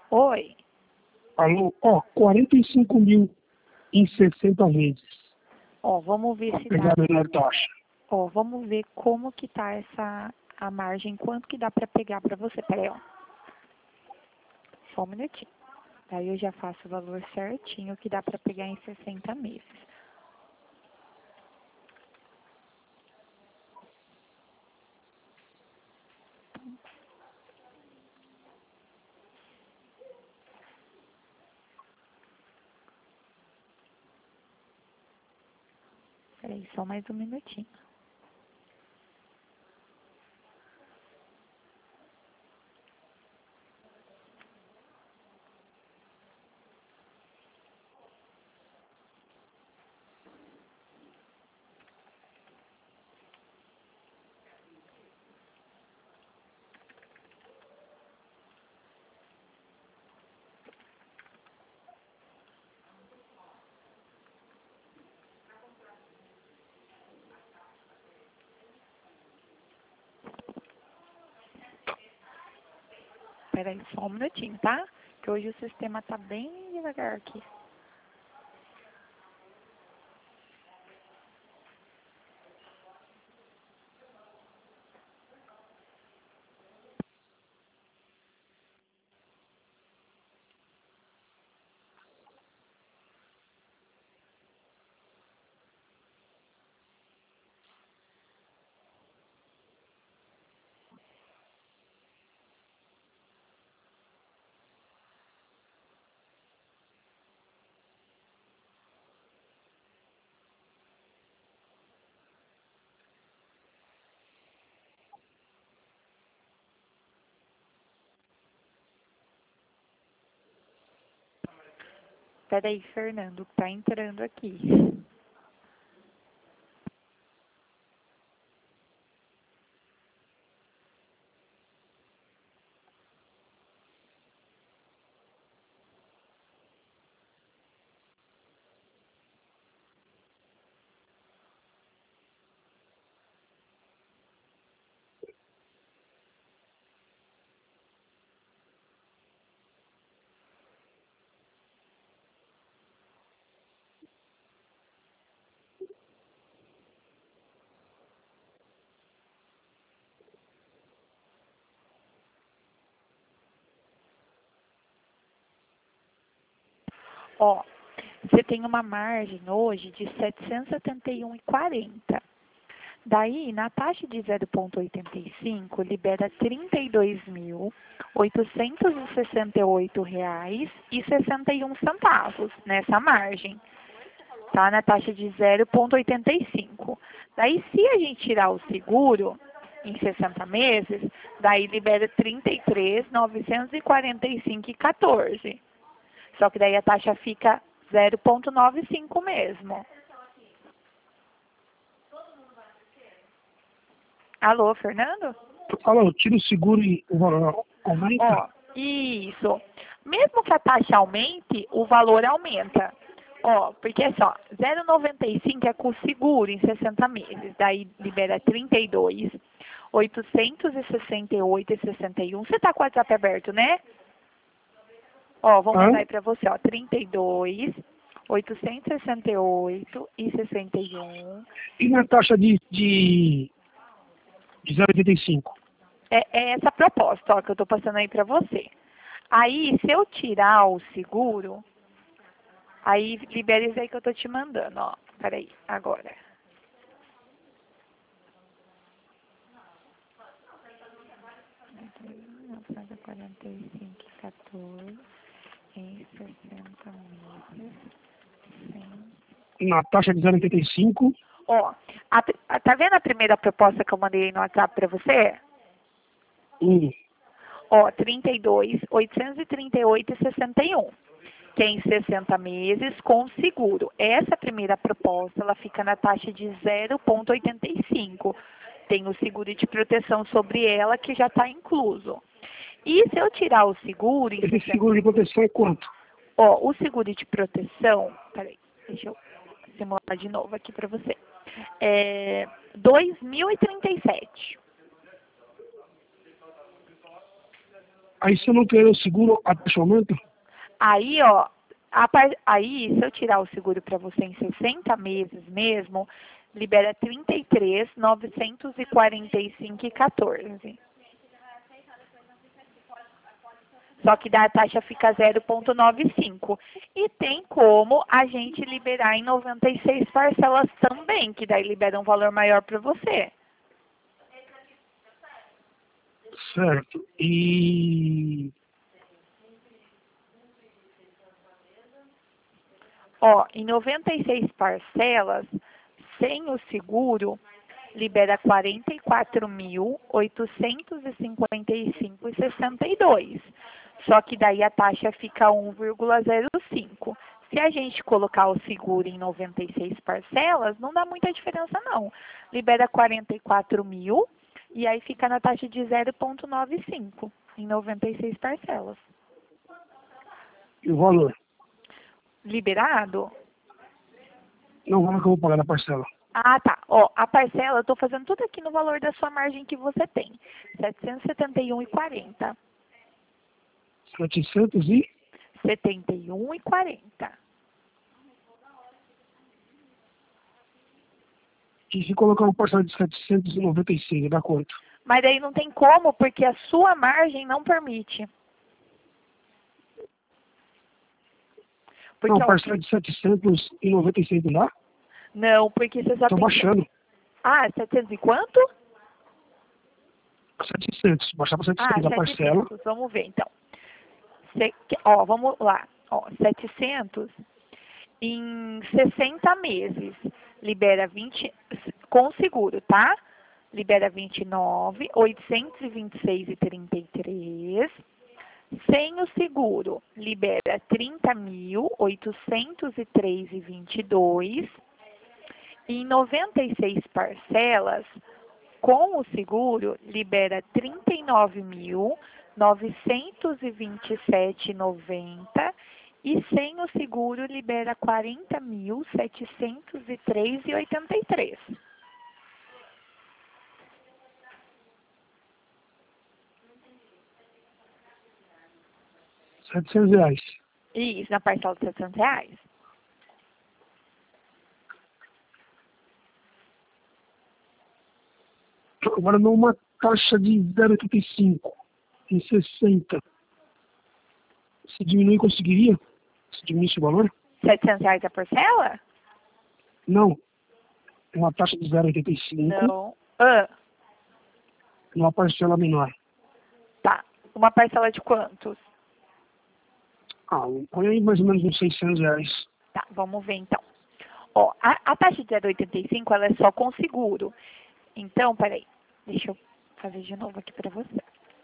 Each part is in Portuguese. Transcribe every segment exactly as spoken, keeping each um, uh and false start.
Oi. Alô, ó, quarenta e cinco mil em sessenta meses. Ó, vamos ver se Pegar dá. a menor taxa. Ó, vamos ver como que tá essa a margem, quanto que dá pra pegar pra você. Pera aí, ó. Só um minutinho. Daí eu já faço o valor certinho que dá pra pegar em sessenta meses. Pera aí, só mais um minutinho. Pera aí, só um minutinho, tá? Que hoje o sistema tá bem devagar aqui. Pera aí, Fernando, tá entrando aqui. Ó, você tem uma margem hoje de setecentos e setenta e um reais e quarenta centavos. Daí, na taxa de zero vírgula oitenta e cinco, libera trinta e dois mil, oitocentos e sessenta e oito reais e sessenta e um centavos nessa margem. Tá? Na taxa de zero vírgula oitenta e cinco. Daí, se a gente tirar o seguro em sessenta meses, daí libera trinta e três mil, novecentos e quarenta e cinco reais e quatorze centavos. Só que daí a taxa fica zero vírgula noventa e cinco mesmo. Alô, Fernando? Alô, tira o seguro e o valor aumenta? Ó, isso. Mesmo que a taxa aumente, o valor aumenta. Ó, porque assim, ó, zero vírgula noventa e cinco é com seguro em sessenta meses. Daí libera trinta e dois, oitocentos e sessenta e oito e sessenta e um. Você tá com o WhatsApp aberto, né? Ó, vou Hã? mandar aí pra você, ó, trinta e dois, oitocentos e sessenta e oito e sessenta e um. E na taxa de, de, de zero vírgula oitenta e cinco? É, é essa proposta, ó, que eu tô passando aí pra você. Aí, se eu tirar o seguro, aí libera isso aí que eu tô te mandando, ó. Peraí, agora. quarenta e cinco, quatorze, em sessenta meses, cem. Na taxa de zero vírgula oitenta e cinco? Ó, a, a- tá vendo a primeira proposta que eu mandei aí no WhatsApp pra você? Hum. Ó, trinta e dois, oitocentos e trinta e oito e sessenta e um. Que é em sessenta meses com seguro. Essa primeira proposta, ela fica na taxa de zero vírgula oitenta e cinco. Tem o seguro de proteção sobre ela que já está incluso. E se eu tirar o seguro... em Esse sessenta seguro de proteção é quanto? Ó, o seguro de proteção... Peraí, deixa eu simular de novo aqui para você. É dois mil e trinta e sete. Aí se eu não querer o seguro, a taxa aumenta? Aí, ó, a par... aí, se eu tirar o seguro para você em sessenta meses mesmo, libera trinta e três mil novecentos e quarenta e cinco reais e quatorze. Só que daí a taxa fica zero vírgula noventa e cinco. E tem como a gente liberar em noventa e seis parcelas também, que daí libera um valor maior para você. Certo. E... Ó, em noventa e seis parcelas, sem o seguro, libera quarenta e quatro mil oitocentos e cinquenta e cinco reais e sessenta e dois centavos. Só que daí a taxa fica um vírgula zero cinco. Se a gente colocar o seguro em noventa e seis parcelas, não dá muita diferença não. Libera quarenta e quatro mil e aí fica na taxa de zero vírgula noventa e cinco em noventa e seis parcelas. e o valor? Liberado? Não, o valor que eu vou pagar na parcela. Ah, tá. Ó, a parcela, eu estou fazendo tudo aqui no valor da sua margem que você tem. setecentos e setenta e um reais e quarenta centavos. setecentos e... setenta e um reais e quarenta centavos. E se colocar uma parcela de setecentos e noventa e seis, dá quanto? Mas daí não tem como, porque a sua margem não permite. Porque, Não, ó, parcela de setecentos e noventa e seis não dá? não, porque você só Tô tem... baixando. Ah, setecentos e quanto? setecentos. Baixar para Ah, setecentos a parcela. setecentos. Vamos ver, então. Cê, ó, vamos lá. Ó, setecentos em sessenta meses. Libera vinte com seguro, tá? Libera vinte e nove mil oitocentos e vinte e seis reais e trinta e três centavos. Sem o seguro, libera trinta mil oitocentos e três reais e vinte e dois centavos. Em noventa e seis parcelas, com o seguro, libera trinta e nove mil novecentos e vinte e sete reais e noventa centavos. E sem o seguro, libera quarenta mil setecentos e três reais e oitenta e três centavos. setecentos reais. Isso, na parcela de setecentos reais. Agora numa taxa de zero vírgula oitenta e cinco em sessenta. Se diminuir, conseguiria? Se diminuísse o valor? setecentos reais a parcela? Não. Uma taxa de zero vírgula oitenta e cinco Não. Ah, numa parcela menor. tá. Uma parcela de quantos? Ah, põe aí mais ou menos uns seiscentos reais. Tá, vamos ver então. Ó, a, a taxa de zero vírgula oitenta e cinco, ela é só com seguro. Então, peraí. Deixa eu fazer de novo aqui pra você.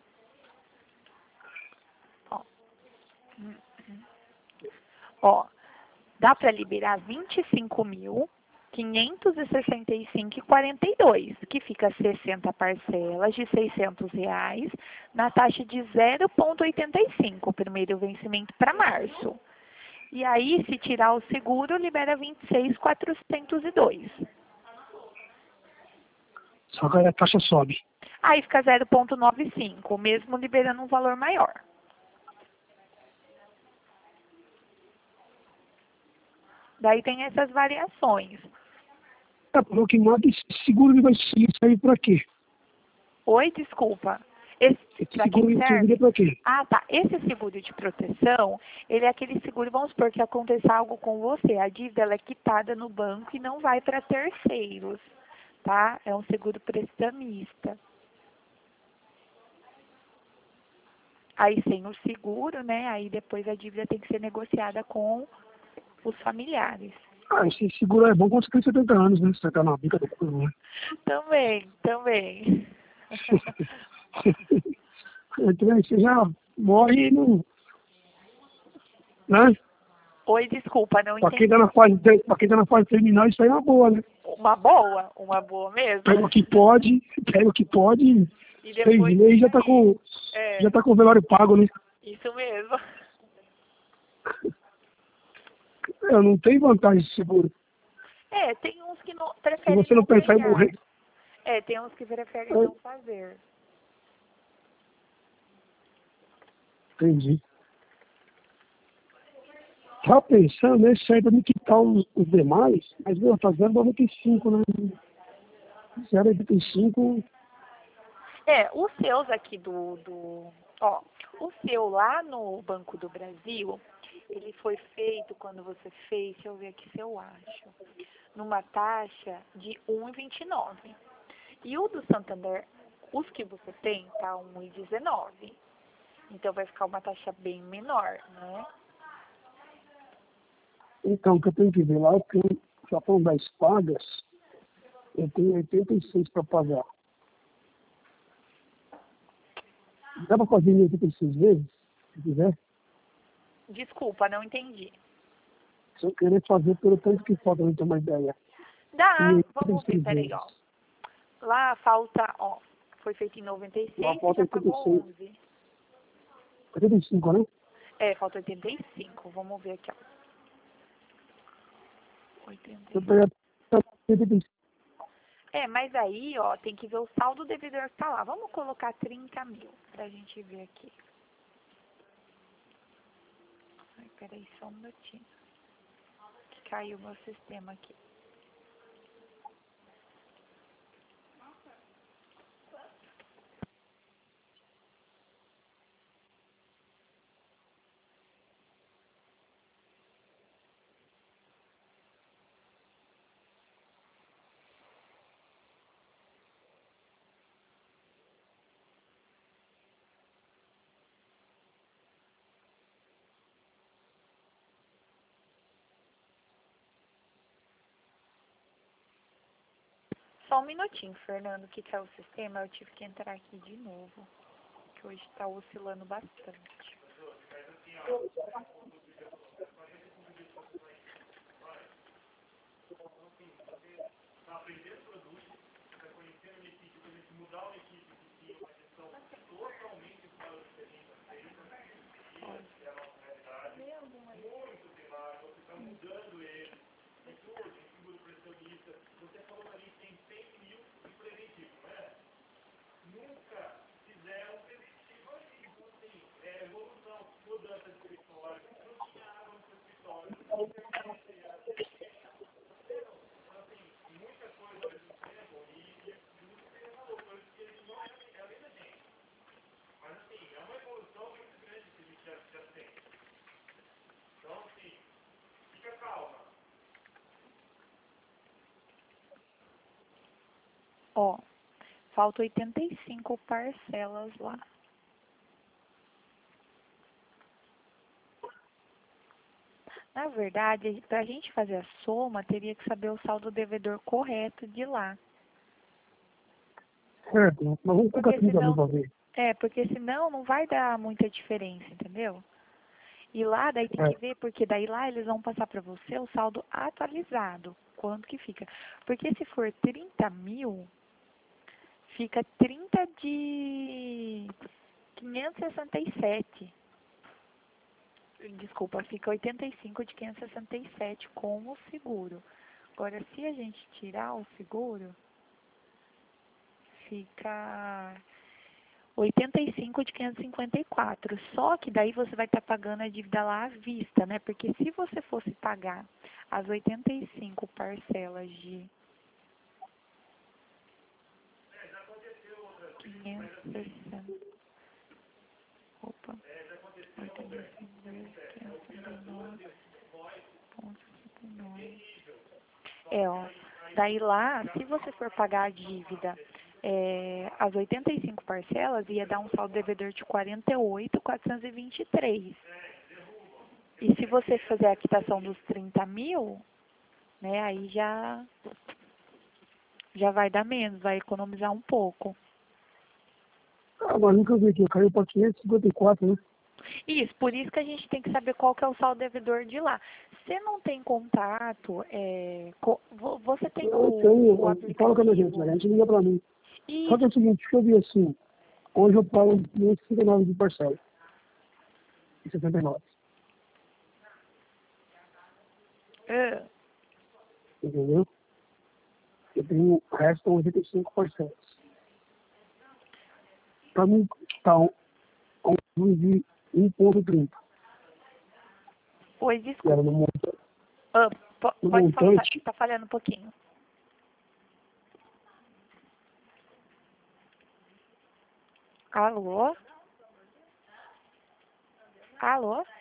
Ó. Hum, hum. Ó, dá pra liberar vinte e cinco mil quinhentos e sessenta e cinco reais e quarenta e dois centavos, que fica sessenta parcelas de seiscentos reais na taxa de zero vírgula oitenta e cinco, primeiro vencimento para março. E aí, se tirar o seguro, libera vinte e seis mil quatrocentos e dois. Só que aí a taxa sobe. Aí fica zero vírgula noventa e cinco, mesmo liberando um valor maior. Daí tem essas variações. É, pelo que manda, esse seguro ele vai sair para quê? Oi, desculpa. Esse, Esse pra seguro quem ele serve? serviria para quê? Ah, tá. Esse seguro de proteção, ele é aquele seguro, vamos supor que aconteça algo com você. A dívida ela é quitada no banco e não vai para terceiros, tá? É um seguro prestamista. Aí sem o seguro, né? Aí depois a dívida tem que ser negociada com os familiares. Ah, esse seguro é bom quando você tem setenta anos, né? Você tá na bica do curvo, né? Também, também. Então aí você já morre e não... Né? Oi, desculpa, não Pra quem entendi. tá na fase, ter- pra quem tá na fase terminal, isso aí é uma boa, né? Uma boa? Uma boa mesmo? Pega o que pode, pega o que pode, E seis depois meses já tá com, é, já tá com o velório pago, né? isso mesmo. Eu não tenho vantagem de seguro. É, tem uns que não, Se preferem você não não pensar em pegar. morrer, É, tem uns que preferem é, não fazer. Entendi. Tava pensando, né, se ainda me quitar os, os demais, mas meu, tá zero vírgula noventa e cinco, né? zero vírgula oitenta e cinco. É, os seus aqui do, do... Ó, o seu lá no Banco do Brasil, ele foi feito quando você fez, deixa eu ver aqui se eu acho, numa taxa de um vírgula vinte e nove. E o do Santander, os que você tem, tá um vírgula dezenove. Então vai ficar uma taxa bem menor, né? Então, o que eu tenho que ver lá, eu tenho, já falando das pagas, eu tenho oitenta e seis para pagar. Dá para fazer em oitenta e seis vezes, se quiser? Desculpa, não entendi. Se eu querer fazer pelo tanto que falta, não tenho uma ideia. Dá, Em vamos ver, oitenta e seis peraí, ó. vezes. Lá falta, ó, foi feito em noventa e seis Lá e falta já oitenta e pagou seis. onze. oitenta e cinco, né? É, falta oitenta e cinco, vamos ver aqui, ó. oitenta Eu e cinco. pegar oitenta e cinco. É, mas aí, ó, tem que ver o saldo devedor que tá lá. Vamos colocar trinta mil pra gente ver aqui. Ai, peraí, só um minutinho. Que caiu o meu sistema aqui. Só um minutinho, Fernando, que caiu o sistema. Eu tive que entrar aqui de novo. Que hoje tá oscilando bastante. Ó, falta oitenta e cinco parcelas lá. Na verdade, para a gente fazer a soma, teria que saber o saldo devedor correto de lá. Certo, mas vamos colocar Porque trinta mil senão, para ver. é, porque senão não vai dar muita diferença, entendeu? E lá daí tem É. que ver, porque daí lá eles vão passar para você o saldo atualizado, quanto que fica. Porque se for trinta mil, fica trinta de quinhentos e sessenta e sete. Desculpa, fica oitenta e cinco de quinhentos e sessenta e sete com o seguro. Agora, se a gente tirar o seguro, fica oitenta e cinco de quinhentos e cinquenta e quatro. Só que daí você vai estar pagando a dívida lá à vista, né? Porque se você fosse pagar as oitenta e cinco parcelas de quinhentos e sessenta... Opa. oitenta e cinco vezes quinhentos e sessenta e nove vírgula sessenta e nove. É, ó. Daí lá, se você for pagar a dívida, é, as oitenta e cinco parcelas, ia dar um saldo devedor de quarenta e oito mil quatrocentos e vinte e três. E se você fazer a quitação dos trinta mil, né, aí já, já vai dar menos, vai economizar um pouco. Agora, nunca vi aqui, caiu para quinhentos e cinquenta e quatro, né? Isso, por isso que a gente tem que saber qual que é o saldo devedor de lá. Se não tem contato, é, co- vo- você tem Eu o, o tenho, fala com a gente, aplicativo? né? A gente liga para mim. Só que é Isso. o seguinte, deixa eu ver assim, hoje eu pago quinhentos e cinquenta e nove de parcela, e setenta e nove, Ah, entendeu? Eu tenho, o resto são oitenta e cinco parcelas. Para mim, tá um, um de um ponto trinta. Oi, Que era desculpa. no, monta, Ah, po- no pode falar, montante. tá falhando um pouquinho. Alô? Alô?